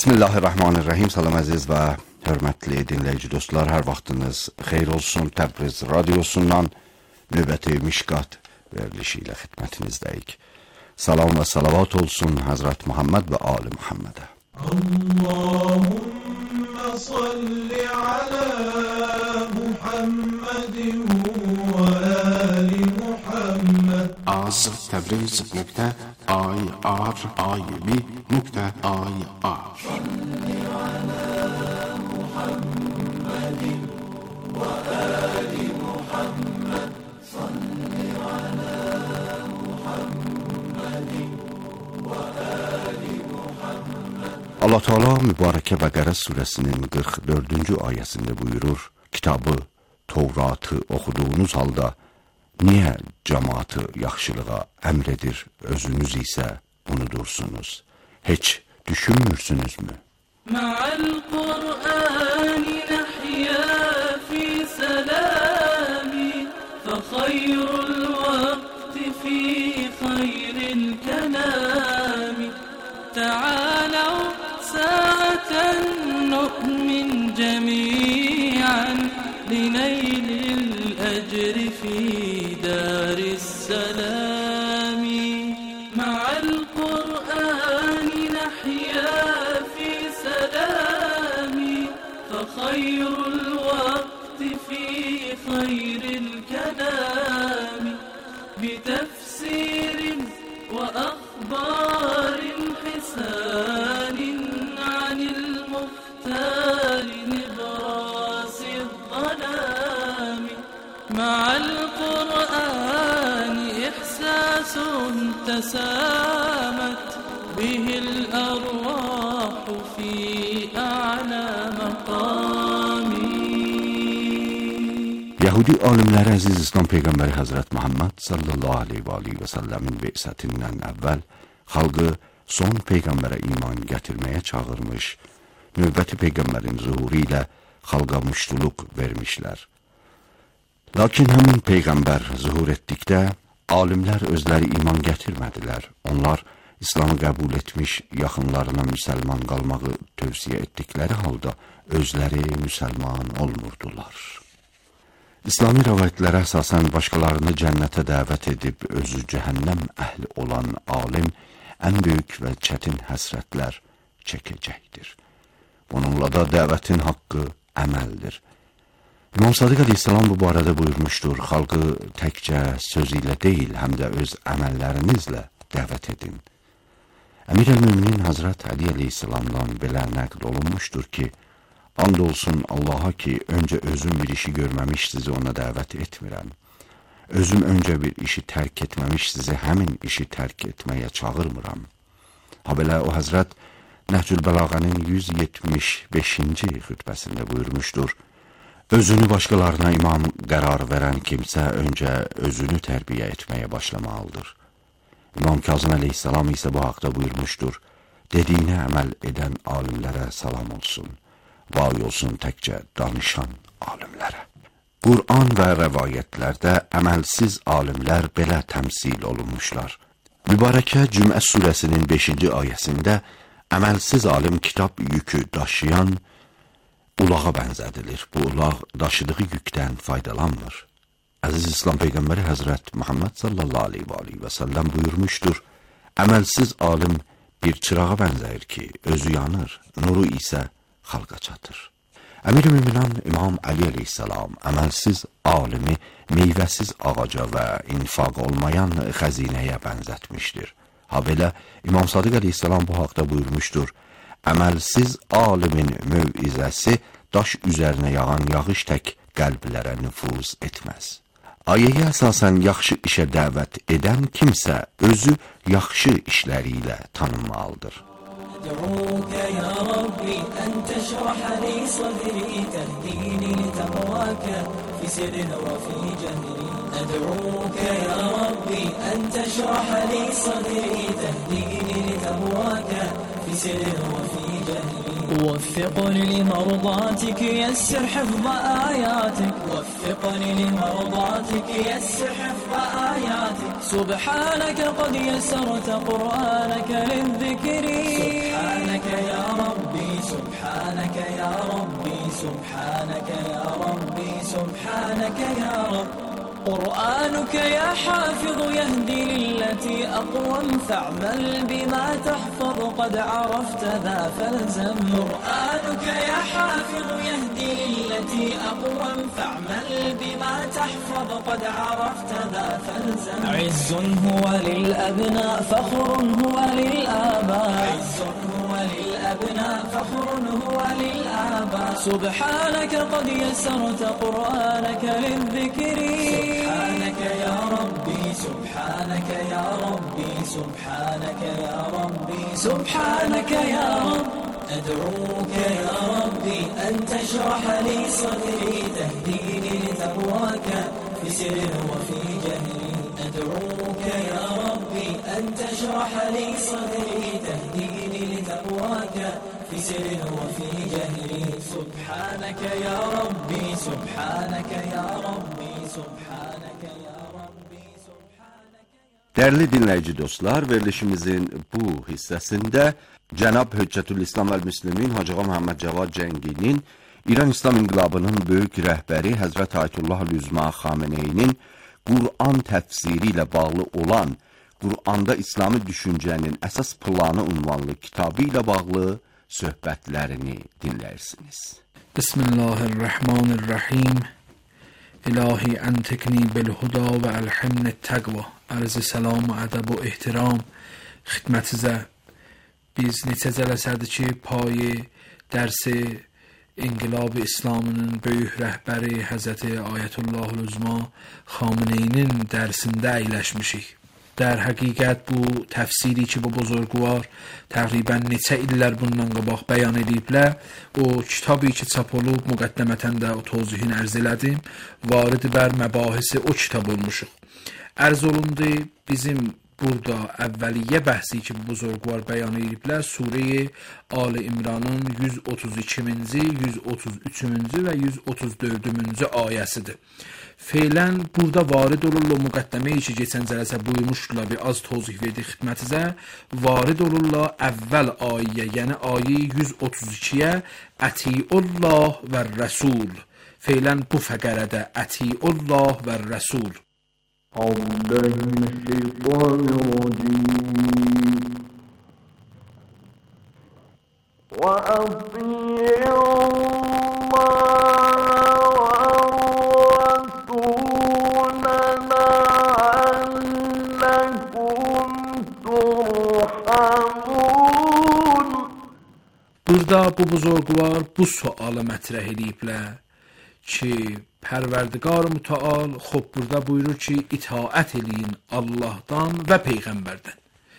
Bismillahirrahmanirrahim. Salam əziz və hörmətli dinləyici dostlar, hər vaxtınız xeyir olsun. Təbriz radiosundan növbəti Mişqat verilişi ilə xidmətinizdəyik. Salam və salavat olsun Həzrət Muhammed və Ali Muhammedə. Allahümme salli ala Muhammedin və Ali Muhammed. Az Təbriz.ir.ir. Salli ala Muhammedin və Ali Muhammed. Salli ala Muhammedin və Ali Muhammed. Allah Teala Mübarəkə Bəqərə surəsinin 44-cü ayəsində buyurur: Kitabı, Tevratı oxuduğunuz halda niyə cəmaatı yaxşılığa əmr edir, özünüz isə unudursunuz? Heç düşünmürsünüzmü? Ma'al Qur'ani nahya fi salami fa khayrul waqti fi khayril kalami ta'alaw sa'atan nu'min jami'an linaylil ajri fi daris salami ma'al Qur'ani nahya fi salami fa khayrul waqti fi khayril kalami bitafsirin wa akhbarin hisanin anil muhtari nibrasi dhalami ma'al Qur'ani ihsasun tasamat bihi al-arwah fi a'la maqami. Yahudi alimləri əziz İslam Peyğəmbəri Həzrət Muhammed sallallahu aleyhi və səlləmin beysətindən əvvəl xalqı son Peyğəmbərə iman gətirməyə çağırmış, növbəti Peyğəmbərin zuhuru ilə xalqa muştuluq vermişlər. Lakin həmin Peyğəmbər zuhur etdikdə alimlər özləri iman gətirmədilər. Onlar İslamı qəbul etmiş, yaxınlarına müsəlman qalmağı tövsiyə etdikləri halda özləri müsəlman olmurdular. İslami rəvayətlərə əsasən başqalarını cənnətə dəvət edib özü cəhənnəm əhli olan alim ən böyük və çətin həsrətlər çəkəcəkdir. Bununla da dəvətin haqqı əməldir. İmam Sadiq əleyhissalam bu barədə buyurmuşdur: xalqı təkcə söz ilə deyil, həm də öz əməllərinizlə dəvət edin. Əmir el-Müminin Hazret Ali əleyhissalamdan belə nəql olunmuşdur ki, and olsun Allaha ki, öncə özüm bir işi görməmiş sizi ona dəvət etmirəm. Özüm öncə bir işi tərk etməmiş sizi həmin işi tərk etməyə çağırmıram. Habelə o Həzrət Nəhcül Bəlağənin 175-ci xütbəsində buyurmuşdur: özünü başqalarına imam qərar verən kimsə öncə özünü tərbiyə etməyə başlamalıdır. İmam Kazım əleyhissalam isə bu haqda buyurmuşdur: dediyinə əməl edən alimlərə salam olsun, vay olsun təkcə danışan alimlərə. Qur'an və rəvayətlərdə əməlsiz alimlər belə təmsil olunmuşlar. Mübarəkə Cümə surəsinin 5-ci ayəsində əməlsiz alim kitab yükü daşıyan ulağa bənzədilir. Bu ulaq daşıdığı yükdən faydalanmır. Əziz İslam Peyğəmbəri Həzrət Muhammed sallallahu aleyhi və səlləm buyurmuşdur: əməlsiz alim bir çırağa bənzəyir ki, özü yanır, nuru isə xalqa çatır. Əmir-i-Möminin İmam Ali əleyhissalam əməlsiz alimi meyvəsiz ağaca və infaq olmayan xəzinəyə bənzətmişdir. Habelə İmam Sadiq əleyhissalam bu haqda buyurmuşdur: əməlsiz alimin mövizəsi daş üzərinə yağan yağış tək qəlblərə nüfuz etməz. Ayəyə əsasən yaxşı işə dəvət edən kimsə özü yaxşı işləri ilə tanınmalıdır. أدعوك يا ربي أن تشرح لي صدري تهديني لتقواك في سر وفي جهري. أدعوك يا ربي أن تشرح لي صدري تهديني لتقواك في سر وفي جهري. وفقني لمرضاتك يسر حفظ آياتك. وفقني لمرضاتك يسر حفظ آياتك. سبحانك قد يسرت قرآنك للذكر. سبحانك يا ربي سبحانك يا ربي سبحانك يا ربي سبحانك يا رب قرآنك يا حافظ يهدي للتي أقوم فاعمل بما تحفظ قد عرفت ذا فالزم قرآنك يا حافظ يهدي للتي أقوم فاعمل بما تحفظ قد عرفت ذا فالزم عز هو للأبناء فخر هو للآباء عز هو للأبناء فخر هو للآباء سبحانك قد يسرت قرآنك للذكر سبحانك يا ربي سبحانك يا ربي سبحانك يا ربي سبحانك يا رب أدعوك يا ربي أن تشرح لي صدري تهديني لتقواك في سر وفي جهري أدعوك يا ربي أن تشرح لي صدري تهديني لتقواك في سر وفي جهري سبحانك يا ربي سبحانك يا ربي سبحانك يا ربي سبحانك. Değerli dinleyici dostlar, verilişimizin bu hissəsində Cənab Hüccətülislam əl-Müslimin Hacı Ağa Məhəmməd Cavad Cənginin İran İslam İnqilabının böyük rəhbəri Həzrət Ayətullah Üzma Xameneyinin Qur'an təfsiri ilə bağlı olan Qur'anda İslami düşüncənin əsas planı unvanlı kitabı ilə bağlı söhbətlərini dinləyirsiniz. Bismillahirrahmanirrahim. İlahi entekni bil-huda və əlhimnət-təqva. Arz salam, ədəb və ehtiram xidmətinizə. Biz neçə cələsədir ki, payı dərsi İnqilab İslamının böyük rəhbəri Həzrəti Ayətullah Üzma Xameneyinin dərsində əyləşmişik. در حقیقت bu təfsiri ki, bu buzurgvar təqribən neçə illər bundan qabaq bəyan ediblər. O kitabı ki, çap olub, müqəddəmətən də o tozihini ərz elədim. Varid bər məbahisi o kitab olmuşuq. Ərz olundu, bizim burada əvvəliyyə bəhsi ki, bu buzurgvar bəyan ediblər, Sure-i Ali İmranın 132-ci, 133-cü və 134-cü ayəsidir. Feylən burada varid olurlar müqəddəməyi ki, keçən cələsə buyurmuşdular, bir az tozih verdi xidmətinizə, varid olurlar əvvəl ayə, yəni ayə 132-yə Ətiullah və Rəsul. Feylən bu fəqərədə Ətiullah və Rəsul. Burada bu buzurgvar bu sualı mətrəh ediblər ki, Pərverdigar Mütəal xub burada buyurur ki, itaət eləyin Allahdan və Peyğəmbərdən.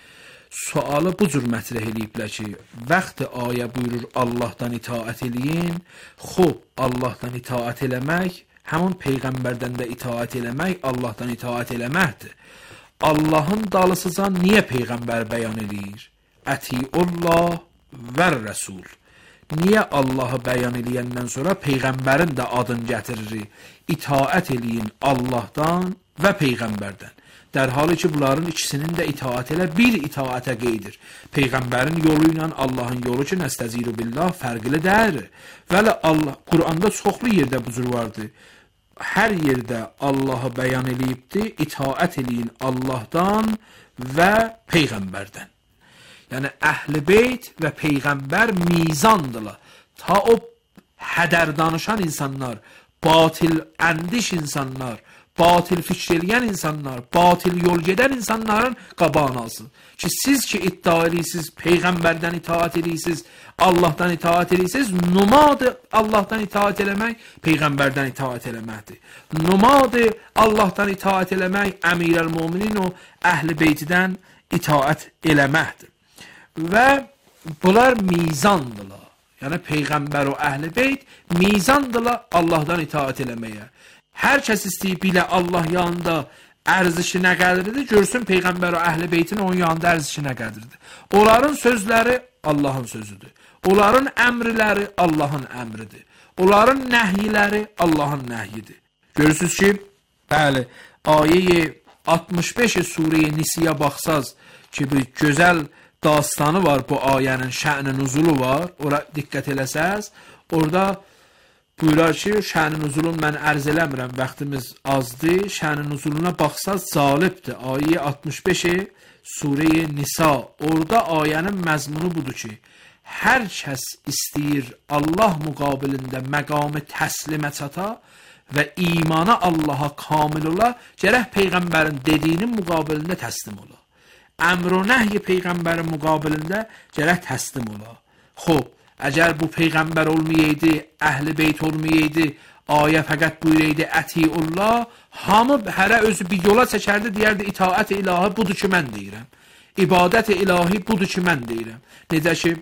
Sualı bu cür mətrəh ediblər ki, vaxtı ayə buyurur Allahdan itaət eləyin, xub Allahdan itaət eləmək, həmin Peyğəmbərdən də itaət eləmək, Allahdan itaət eləməkdir. Allahın dalısıca niyə Peyğəmbər bəyan edir? Ətiullah və Rəsul. Niyə Allahı bəyan eləyəndən sonra Peyğəmbərin də adını gətirir? İtaət eləyin Allahdan və Peyğəmbərdən. Dərhalı ki, bunların ikisinin də itaət elə bir itaətə qeydir. Peyğəmbərin yolu ilə Allahın yolu ki, nəstəziru billah fərqli deyir. Vələ Allah, Quranda çoxlu yerdə bu cür vardır. Hər yerdə Allahı bəyan eləyibdir, itaət eləyin Allahdan və Peyğəmbərdən. Yəni, Əhl-i Beyt və Peyğəmbər mizandırlar. Ta o hədər danışan insanlar, batil əndiş insanlar, batil fikr eləyən insanlar, batil yol gedən insanların qabağını alsın. Ki, siz ki iddia edirsiniz, Peyğəmbərdən itaat edirsiniz, Allahdan itaat edirsiniz, numadır Allahdan itaat eləmək, Peyğəmbərdən itaat eləməkdir. Numadır Allahdan itaat eləmək, Əmirəl-Müminin o Əhl-i Beytidən itaat eləməkdir. Və bunlar mizandırlar. Yəni Peyğəmbər o Əhl-i Beyt mizandırlar Allahdan itaat eləməyə. Hər kəs istəyib bilə Allah yanında ərzişi nə qədridir, görsün Peyğəmbər o Əhl-i Beytin onun yanında ərzişi nə qədridir. Onların sözləri Allahın sözüdür. Onların əmrləri Allahın əmridir. Onların nəhyiləri Allahın nəhyidir. Görürsünüz ki, bəli, ayə 65 Sure-i Nisiyə baxsaz ki, bir gözəl dastanı var bu ayənin, şə'n-i nuzulu var. Ora diqqət eləsəz, orada buyurar ki, şə'n-i nuzulun mən ərz eləmirəm, vaxtımız azdır. Şə'n-i nuzuluna baxsaz zalibdir. Ayə 65-i Sure-i Nisa. Orada ayənin məzmunu budur ki, hər kəs istəyir Allah müqabilində məqamı təslimə çata və imana Allaha kamil ola, gərək Peyğəmbərin dediyinin müqabilində təslim ola. Əmr və nəhy Peyğəmbərin müqabilində gərək təslim ola. Xob, əgər bu Peyğəmbər olmayaydı, əhl-i beyt olmayaydı, ayə fəqət buyuraydı ətiullah, hamı hərə özü bir yola çəkərdi, deyərdi itaət-i ilahi budur ki, mən deyirəm. İbadət-i ilahi budur ki, mən deyirəm. Necə ki,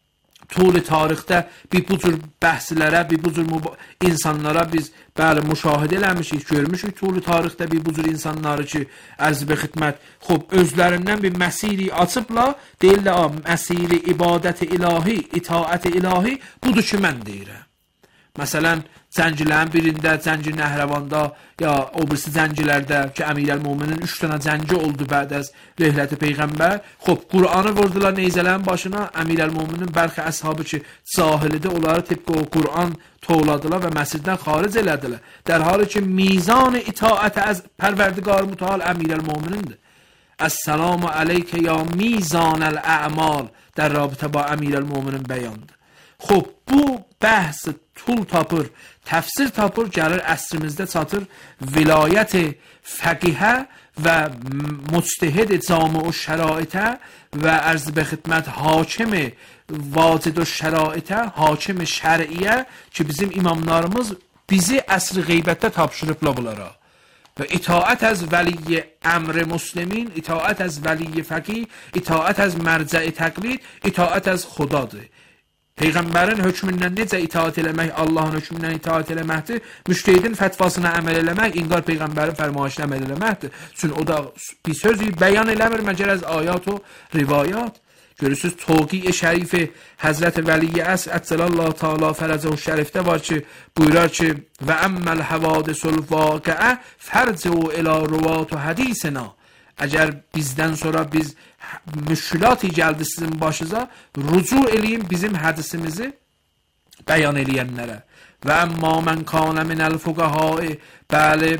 tul tarixdə bir bu cür bəhslərə, bir bu cür insanlara biz bəli müşahidə eləmişik, görmüşük tul tarixdə bir bu cür insanları ki, ərz və xidmət, xob, özlərindən bir məsiri açıbla, deyirlər, məsiri ibadət-i ilahi, itaət-i ilahi budur ki, mən deyirəm. Məsələn, zəncilərin birində, Zənci Nəhrəvanda, ya o birisi zəncilərdə ki, Əmirəl-Möminin 3 dənə zənci oldu bəd az rəhləti Peyğəmbər. Xob, Qur'anı vurdular neyzələrin başına, Əmirəl-Möminin bəlkə əshabı ki, cahilidə onları tibqə o Qur'an toğladılar və məsciddən xaric elədilər. در حالی ki, mizan-ı itaət az Pərverdigar Mütəal Əmirəl-Möminindir. Əs-salamu aleykə ya mizan-əl-ə'mal در رابطه با Əmirəl-Möminin bəyandır. Xob, bu bəhs tul tapır, təfsir tapır, gəlir əsrimizdə çatır vilayət fəqihə və müctəhid cami-ü şəraitə və ərz bə xidmət hakim vacid-ü şəraitə, hakim şər'iyyə ki, bizim imamlarımız bizi əsr qeybətdə tapşırıbla bunlara. Və itaət az vəli əmr muslimin, itaət az vəli fəqih, itaət az mərcə-i təqlid, itaət az xudadır. Peyğəmbərin hökmündən necə itaat eləmək, Allahın hökmündən itaat eləməkdir, müştəhidin fətvasına əməl eləmək, inqar Peyğəmbərin fərmayişinə əməl eləməkdir. Çünki o da bir sözü bəyan eləmir, məgər az ayat o rivayat. Görürsünüz, Toqi-i şərifi Həzrət Vəli Əsr Əcəlallahu Teala fərəcəhu şərifdə var ki, buyurar ki, və əmməl həvadisul vaqəə fərcəu ilə ruvatu hədisina. Əgər bizdən sonra biz müşkülat gəldi sizin başınıza, rücu eləyin bizim hədisimizi bəyan eləyənlərə. Və əmmə mən kanə minəl fuqahai, bəli,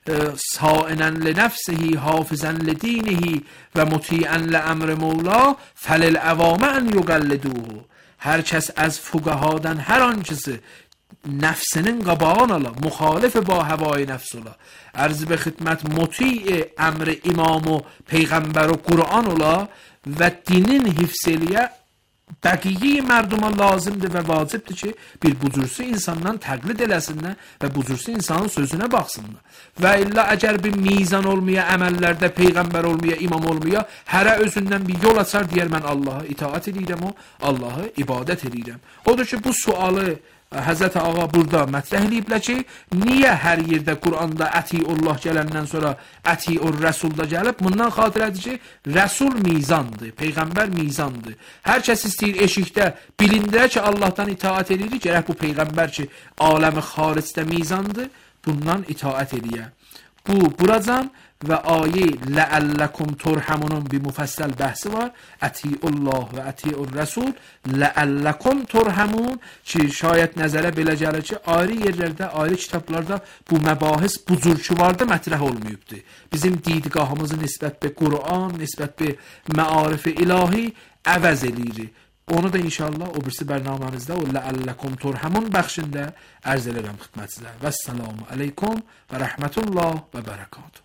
sainən li nəfsihi, hafizən li dinihi və mutiən li əmri mevla, fəlil əvamə ən yuqəlliduhu. Hər kəs az fuqahadan hər ankisi nəfsinin qabağını ala, müxalif ba həvai nəfs ola. Ərz bə xidmət muti əmri imamı, Peyğəmbər o Qur'an ola və dinin hifz eləyə bəqiyyi mərduma lazımdır və vacibdir ki, bir bucursu insandan təqlid eləsinlər və bucursu insanın sözünə baxsınlar. Və illa əgər bir mizan olmaya, əməllərdə Peyğəmbər olmaya, imam olmaya, hərə özündən bir yol açar, deyər mən Allaha itaat edirəm, o Allaha ibadət edirəm. Odur ki, bu sualı Həzrət Ağa burada mətrəh eləyiblər ki, niyə hər yerdə Qur'anda ətiullah gələndən sonra ətiur rəsulda gəlib? Bundan xatirədir ki, rəsul mizandır, Peyğəmbər mizandır. Hər kəs istəyir eşikdə bilindirə ki, Allahdan itaat edir, gərək bu Peyğəmbər ki, aləmi xaricdə mizandır, bundan itaat edir. Bu, buracan və ayə ləəlləkum turhamunun bir müfəssəl bəhsi var. Ətiullah və ətiur rəsul ləəlləkum turhamun ki, şayət nəzərə belə gəlir ki, ayrı yerlərdə, ayrı kitablarda bu məbahis bu cür ki vardı, mətrəh olmayıbdır. Bizim didgahımızı nisbət bir Qur'an, nisbət bir məarif-i ilahi əvəz eləyir. Onu da inşallah o birisi bərnaməmizdə o ləəlləkum turhamun bəxşində ərz elərəm xidmətinizə. Vəssalamu aleykum və rəhmətullah və bərəkatuhu.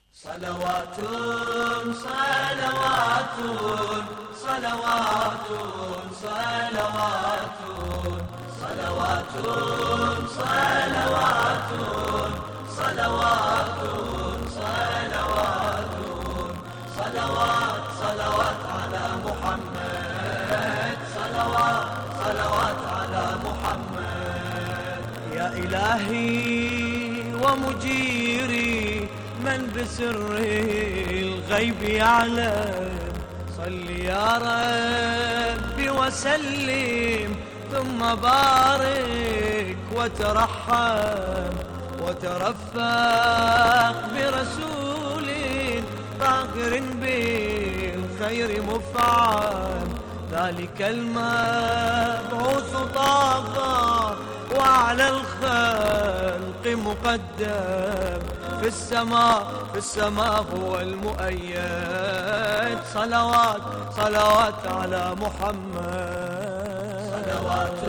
صلواتun صلواتun صلواتun صلواتun صلواتun صلواتun صلواتun صلواتun صلوات صلوات على محمد صلوات صلوات على محمد يا إلهي ومجيري من بسر الغيب يعلم صل يا ربي وسلم ثم بارك وترحم وترفق برسول باقر بالخير مفعم ذلك المبعوث طاغى وعلى الخلق مقدم في السماء هو المؤيد صلوات على محمد صلوات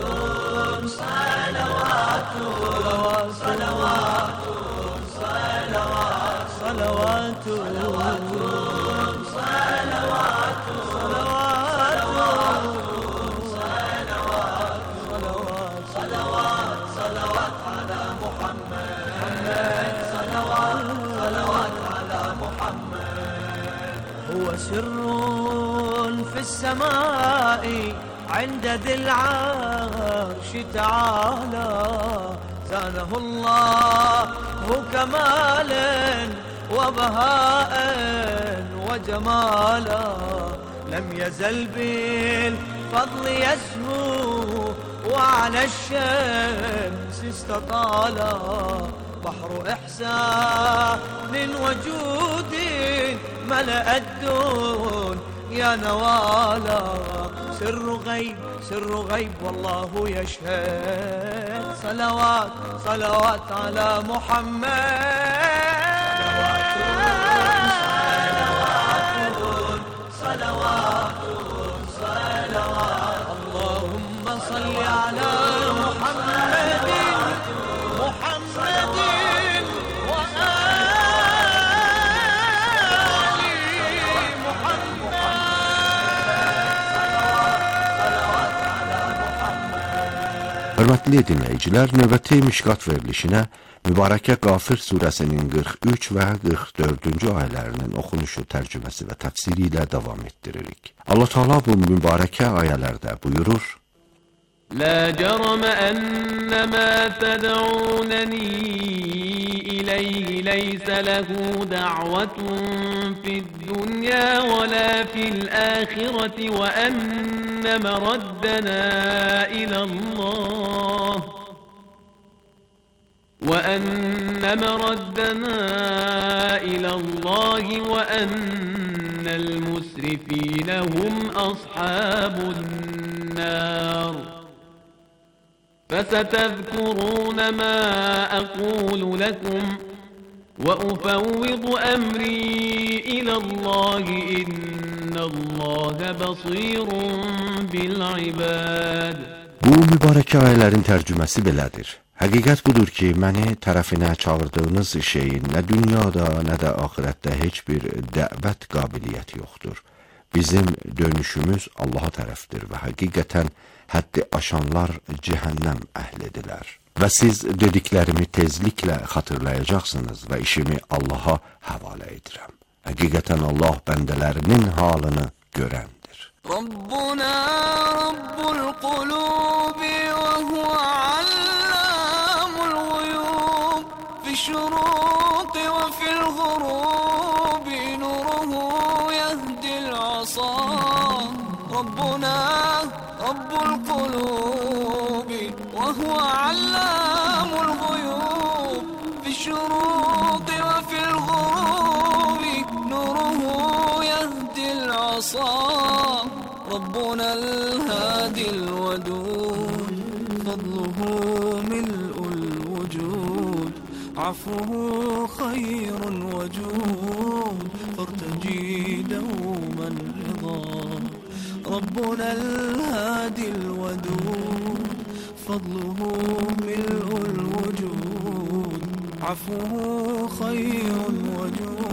هو سر في السماء عند ذي العرش تعالى زانه الله كمالا وبهاء وجمالا لم يزل بالفضل يسمو وعلى الشمس استطالا بحر إحسان وجود ملأ الدنيا نوالا سر غيب والله يشهد صلوات على محمد صلوات اللهم صل على محمد Hörmətli dinləyicilər, növbəti Mişqat verilişinə Mübarəkə Qafir surəsinin 43 və 44-cü ayələrinin oxunuşu, tərcüməsi və təfsiri ilə davam etdiririk. Allah Teala bu mübarəkə ayələrdə buyurur: لا جرم أن ما تدعونني إليه ليس له دعوة في الدنيا ولا في الآخرة وأن مردنا إلى الله وأن المسرفين هم أصحاب النار فستذكرون ما أقول لكم وأفوض أمري إلى الله إن الله بصير بالعباد. Bu mübarək ayələrin tərcüməsi belədir. Həqiqət budur ki, məni tərəfinə çağırdığınız şeyin nə dünyada, nə də axirətdə heç bir dəvət qabiliyyəti yoxdur. Bizim dönüşümüz Allaha tərəfdir və həqiqətən həddi aşanlar cəhənnəm əhlidirlər. Və siz dediklərimi tezliklə xatırlayacaqsınız və işimi Allaha həvalə edirəm. Həqiqətən Allah bəndələrinin halını görəndir. Rabbuna Rabbul qulubi və huve allamul ghuyub fi şuruqi və fil ghurubi nuruhu yehdil asa. Rabbuna رب القلوب وهو علام الغيوب في الشروق وفي الغروب نوره يهدي العصا ربنا الهادي الودود فضله ملء الوجود عفوه خير وجود فارتجي دوما رضا ربنا الهادي الودود فضله ملء الوجود عفوه خير وجود